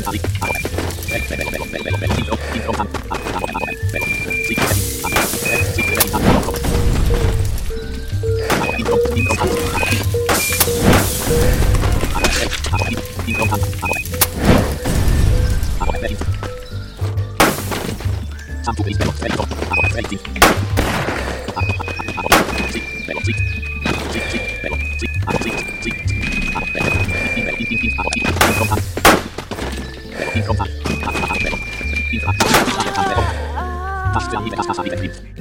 Das ist ja nie, wenn das Wasser wieder nimmt.